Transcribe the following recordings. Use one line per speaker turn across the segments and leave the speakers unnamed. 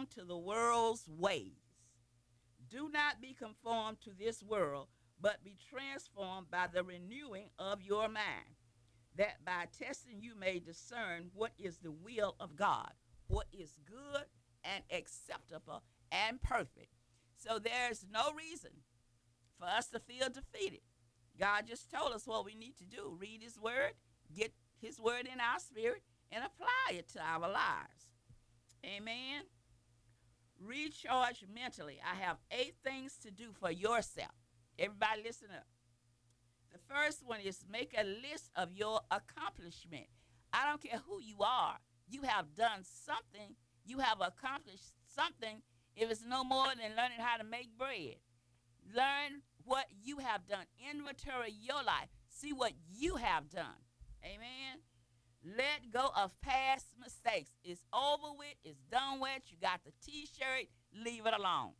to the world's ways. Do not be conformed to this world, but be transformed by the renewing of your mind, that by testing you may discern what is the will of God, what is good and acceptable and perfect. So there's no reason for us to feel defeated. God just told us what we need to do: read His Word, get His Word in our spirit, and apply it to our lives. Amen. Recharge mentally. I have 8 things to do for yourself. Everybody, listen up. The first one is make a list of your accomplishment. I don't care who you are. You have done something. You have accomplished something. If it's no more than learning how to make bread, learn what you have done. Inventory your life. See what you have done. Amen. Let go of past mistakes. It's over with. It's done with. You got the T-shirt. Leave it alone.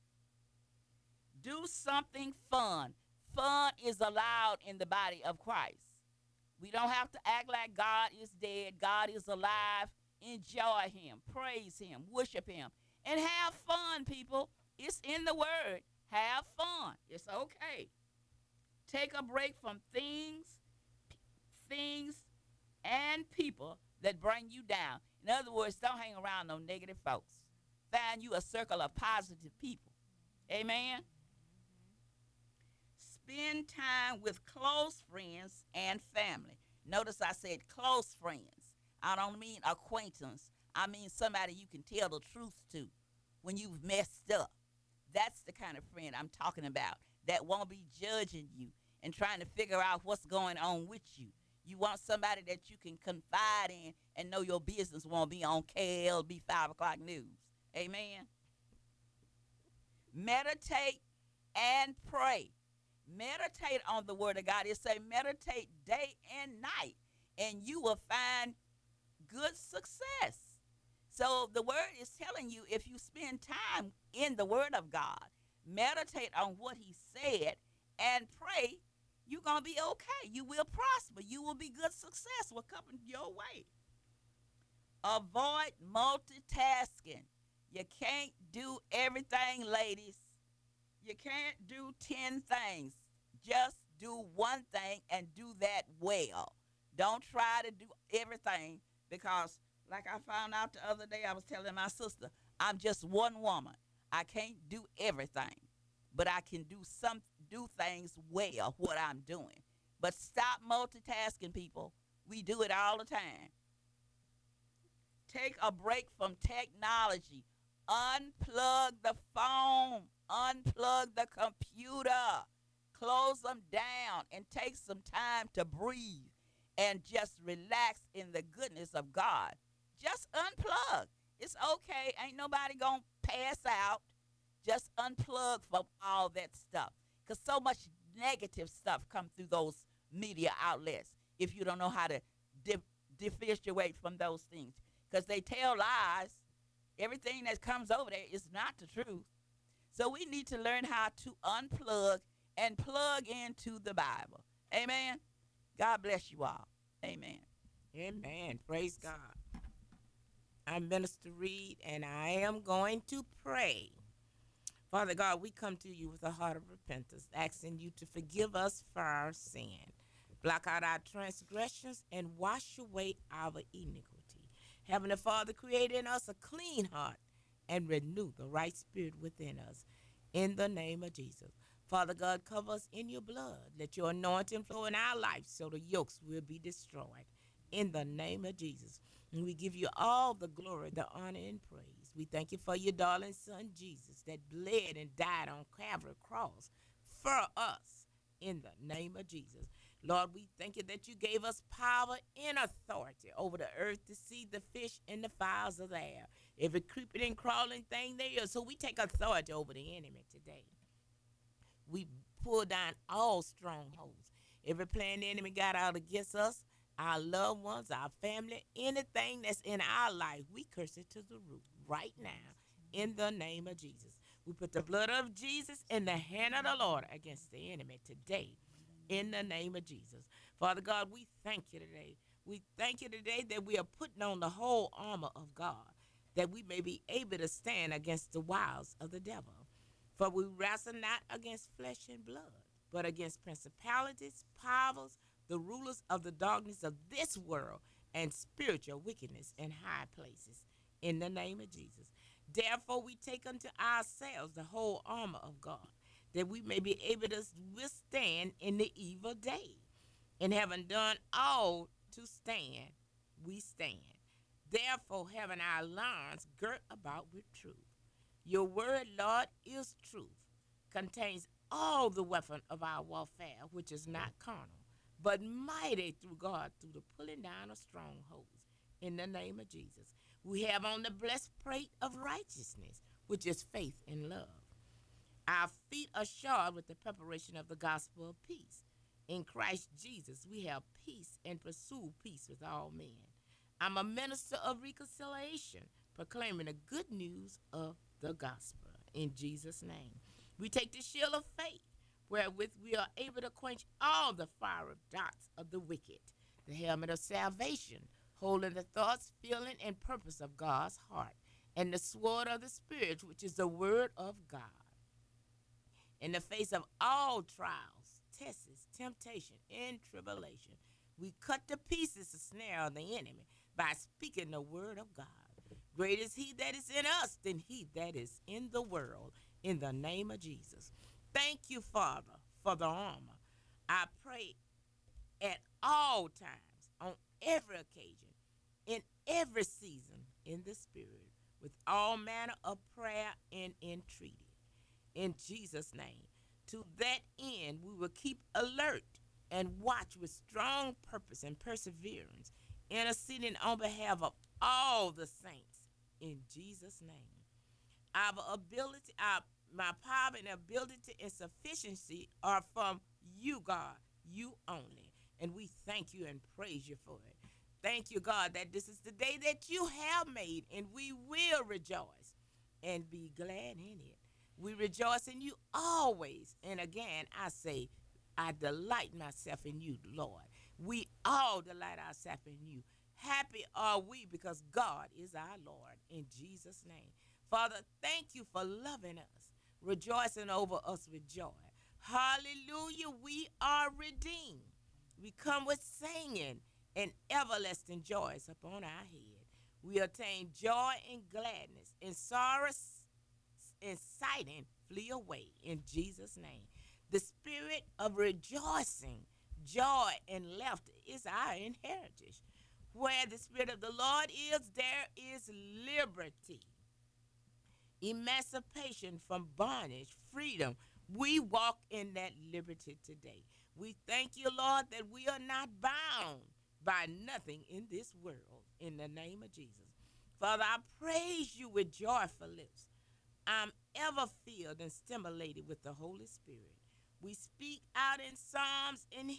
Do something fun. Fun is allowed in the body of Christ. We don't have to act like God is dead. God is alive. Enjoy Him. Praise Him. Worship Him. And have fun, people. It's in the Word. Have fun. It's okay. Take a break from things, and people that bring you down. In other words, don't hang around no negative folks. Find you a circle of positive people. Amen. Spend time with close friends and family. Notice I said close friends. I don't mean acquaintance. I mean somebody you can tell the truth to when you've messed up. That's the kind of friend I'm talking about, that won't be judging you and trying to figure out what's going on with you. You want somebody that you can confide in and know your business won't be on KLB 5 o'clock news. Amen. Meditate and pray. Meditate on the word of God. It say meditate day and night, and you will find good success. So the word is telling you, if you spend time in the word of God, meditate on what He said, and pray, you're going to be okay. You will prosper. You will be good success will come your way. Avoid multitasking. You can't do everything, ladies. You can't do 10 things. Just do one thing and do that well. Don't try to do everything, because, like I found out the other day, I was telling my sister, I'm just one woman. I can't do everything, but I can do things well, what I'm doing. But stop multitasking, people. We do it all the time. Take a break from technology. Unplug the phone. Unplug the computer. Close them down and take some time to breathe and just relax in the goodness of God. Just unplug. It's okay. Ain't nobody going to pass out. Just unplug from all that stuff. Because so much negative stuff come through those media outlets if you don't know how to differentiate from those things, because they tell lies. Everything that comes over there is not the truth. So we need to learn how to unplug and plug into the Bible. Amen. God bless you all. Amen.
Amen. Praise God. I'm Minister Reed, and I am going to pray. Father God, we come to you with a heart of repentance, asking you to forgive us for our sin, block out our transgressions, and wash away our iniquity. Heavenly Father, create in us a clean heart and renew the right spirit within us. In the name of Jesus. Father God, cover us in your blood. Let your anointing flow in our life so the yokes will be destroyed. In the name of Jesus. And we give you all the glory, the honor, and praise. We thank you for your darling son, Jesus, that bled and died on Calvary cross for us. In the name of Jesus. Lord, we thank you that you gave us power and authority over the earth, to see the fish, and the fowls of the air, every creeping and crawling thing there is. So we take authority over the enemy today. We pull down all strongholds. Every plan the enemy got out against us, our loved ones, our family, anything that's in our life, we curse it to the root right now in the name of Jesus. We put the blood of Jesus in the hand of the Lord against the enemy today in the name of Jesus. Father God, we thank you today. We thank you today that we are putting on the whole armor of God, that we may be able to stand against the wiles of the devil. For we wrestle not against flesh and blood, but against principalities, powers, the rulers of the darkness of this world, and spiritual wickedness in high places. In the name of Jesus. Therefore, we take unto ourselves the whole armor of God, that we may be able to withstand in the evil day. And having done all to stand, we stand. Therefore, having our loins girt about with truth. Your word, Lord, is truth, contains all the weapon of our warfare, which is not carnal, but mighty through God, through the pulling down of strongholds. In the name of Jesus, we have on the breastplate of righteousness, which is faith and love. Our feet are shod with the preparation of the gospel of peace. In Christ Jesus, we have peace and pursue peace with all men. I'm a minister of reconciliation, proclaiming the good news of the gospel. In Jesus' name, we take the shield of faith, wherewith we are able to quench all the fiery darts of the wicked, the helmet of salvation, holding the thoughts, feeling, and purpose of God's heart, and the sword of the Spirit, which is the word of God. In the face of all trials, tests, temptation, and tribulation, we cut to pieces the snare of the enemy by speaking the word of God. Great is he that is in us than he that is in the world, in the name of Jesus. Thank you, Father, for the armor. I pray at all times, on every occasion, in every season, in the Spirit, with all manner of prayer and entreaty. In Jesus' name. To that end, we will keep alert and watch with strong purpose and perseverance, interceding on behalf of all the saints in Jesus' name. Our ability, my power and ability and sufficiency are from you, God, you only. And we thank you and praise you for it. Thank you, God, that this is the day that you have made, and we will rejoice and be glad in it. We rejoice in you always. And again, I say, I delight myself in you, Lord. We all delight ourselves in you. Happy are we because God is our Lord. In Jesus' name. Father, thank you for loving us, rejoicing over us with joy. Hallelujah, we are redeemed. We come with singing and everlasting joys upon our head. We attain joy and gladness, and sorrow and sighing flee away in Jesus' name. The spirit of rejoicing, joy, and laughter is our inheritance. Where the Spirit of the Lord is, there is liberty, emancipation from bondage, freedom. We walk in that liberty today. We thank you, Lord, that we are not bound by nothing in this world, in the name of Jesus. Father, I praise you with joyful lips. I'm ever filled and stimulated with the Holy Spirit. We speak out in psalms and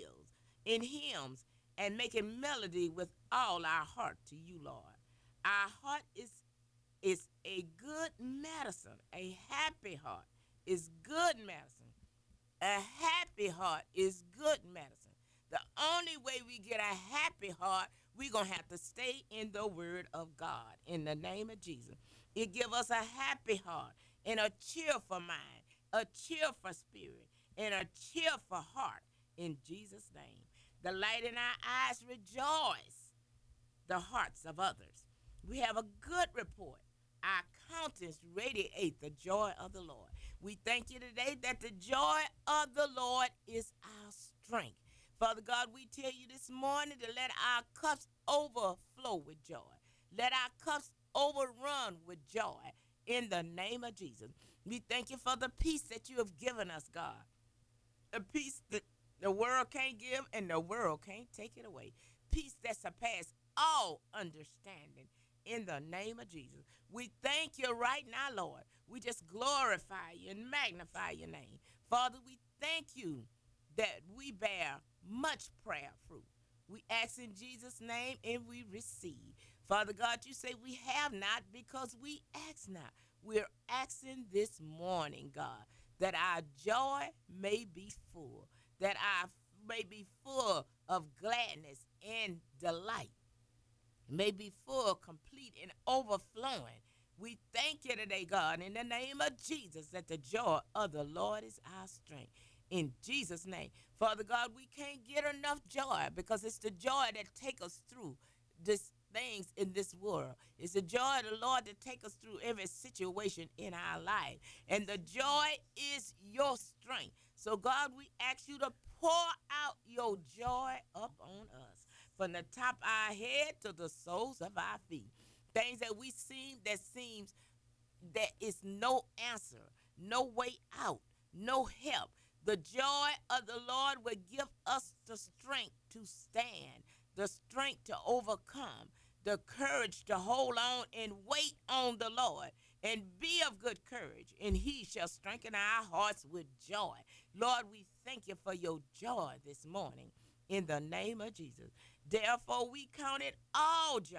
hymns, and making melody with all our heart to you, Lord. Our heart is a good medicine. A happy heart is good medicine. A happy heart is good medicine. The only way we get a happy heart, we're going to have to stay in the word of God in the name of Jesus. It give us a happy heart and a cheerful mind, a cheerful spirit, and a cheerful heart in Jesus' name. The light in our eyes rejoice the hearts of others. We have a good report. Our countenance radiate the joy of the Lord. We thank you today that the joy of the Lord is our strength. Father God, we tell you this morning to let our cups overflow with joy. Let our cups overrun with joy in the name of Jesus. We thank you for the peace that you have given us, God. A peace that the world can't give and the world can't take it away. Peace that surpasses all understanding in the name of Jesus. We thank you right now, Lord. We just glorify you and magnify your name. Father, we thank you that we bear much prayer fruit. We ask in Jesus' name and we receive. Father God, you say we have not because we ask not. We're asking this morning, God, that our joy may be full, that our may be full of gladness and delight may be full, complete, and overflowing. We thank you today, God, in the name of Jesus, that the joy of the Lord is our strength. In Jesus' name. Father God, we can't get enough joy because it's the joy that take us through this things in this world. It's the joy of the Lord to take us through every situation in our life. And the joy is your strength. So God, we ask you to pour out your joy up on us from the top of our head to the soles of our feet. Things that we seem that seems that is no answer, no way out, no help. The joy of the Lord will give us the strength to stand, the strength to overcome, the courage to hold on and wait on the Lord, and be of good courage, and he shall strengthen our hearts with joy. Lord, we thank you for your joy this morning in the name of Jesus. Therefore, we count it all joy,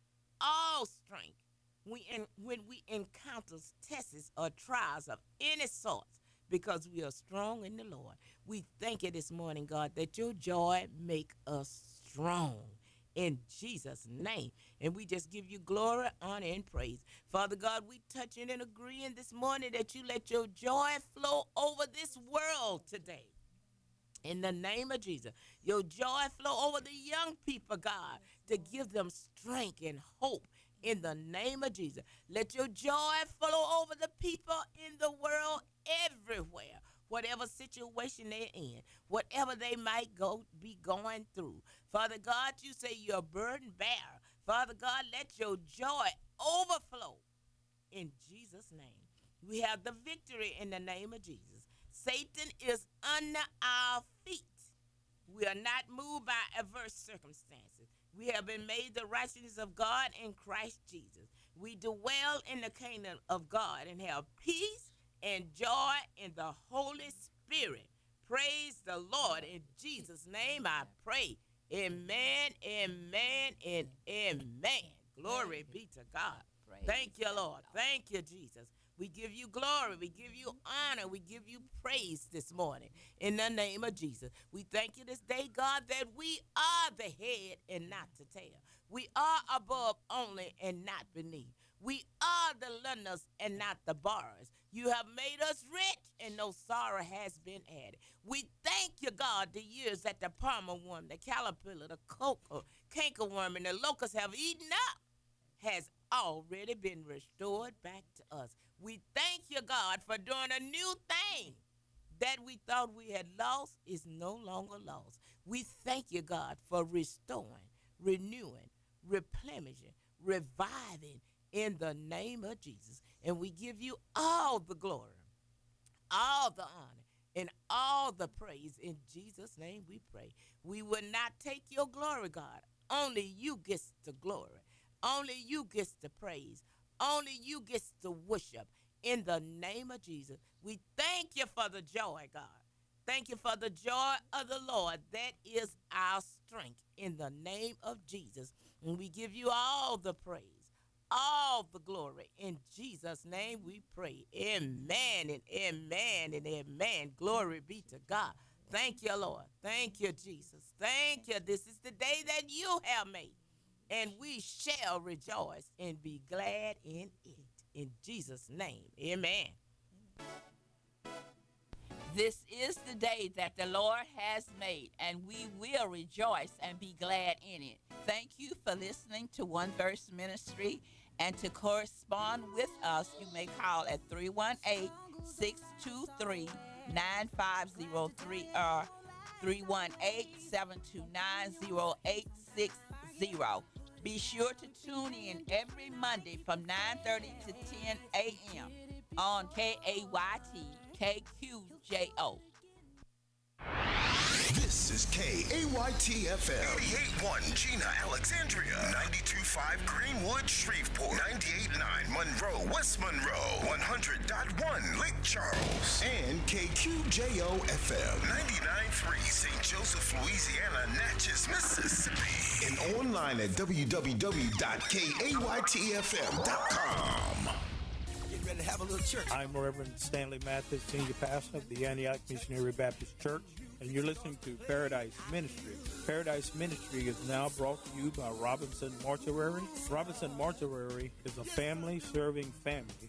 all strength when we encounter tests or trials of any sort, because we are strong in the Lord. We thank you this morning, God, that your joy make us strong in Jesus' name. And we just give you glory, honor, and praise. Father God, we touching and agreeing this morning that you let your joy flow over this world today. In the name of Jesus, your joy flow over the young people, God, to give them strength and hope. In the name of Jesus, let your joy flow over the people in the world everywhere, whatever situation they're in, whatever they might be going through. Father God, you say you're a burden bearer. Father God, let your joy overflow in Jesus' name. We have the victory in the name of Jesus. Satan is under our feet. We are not moved by adverse circumstances. We have been made the righteousness of God in Christ Jesus. We dwell in the kingdom of God and have peace and joy in the Holy Spirit. Praise the Lord. In Jesus' name I pray. Amen, amen, and amen. Glory be to God. Thank you, Lord. Thank you, Jesus. We give you glory. We give you honor. We give you praise this morning in the name of Jesus. We thank you this day, God, that we are the head and not the tail. We are above only and not beneath. We are the lenders and not the borrowers. You have made us rich and no sorrow has been added. We thank you, God, the years that the palmer worm, the caterpillar, the cankerworm, and the locust have eaten up has already been restored back to us. We thank you, God, for doing a new thing that we thought we had lost is no longer lost. We thank you, God, for restoring, renewing, replenishing, reviving in the name of Jesus. And we give you all the glory, all the honor, and all the praise. In Jesus' name we pray. We will not take your glory, God. Only you gets the glory. Only you gets the praise. Only you gets the worship. In the name of Jesus, we thank you for the joy, God. Thank you for the joy of the Lord. That is our strength in the name of Jesus. And we give you all the praise, all the glory. In Jesus' name we pray. Amen and amen and amen. Glory be to God. Thank you, Lord. Thank you, Jesus. Thank you. This is the day that you have made, and we shall rejoice and be glad in it. In Jesus' name, amen.
This is the day that the Lord has made, and we will rejoice and be glad in it. Thank you for listening to One Verse Ministry. And to correspond with us, you may call at 318-623-9503 or 318-729-0860. Be sure to tune in every Monday from 9:30 to 10 a.m. on KAYT KQJO.
This is KAYT-FM. 88.1 Gina, Alexandria. 92.5 Greenwood, Shreveport. 98.9 Monroe, West Monroe. 100.1 Lake Charles. And KQJO-FM. 99.3 St. Joseph, Louisiana, Natchez, Mississippi. And online at www.kaytfm.com.
Get ready to have a little church.
I'm Reverend Stanley Mathis, Senior Pastor of the Antioch Missionary Baptist Church
and you're listening to Paradise Ministry. Paradise Ministry is now brought to you by Robinson Mortuary. Robinson Mortuary is a family serving family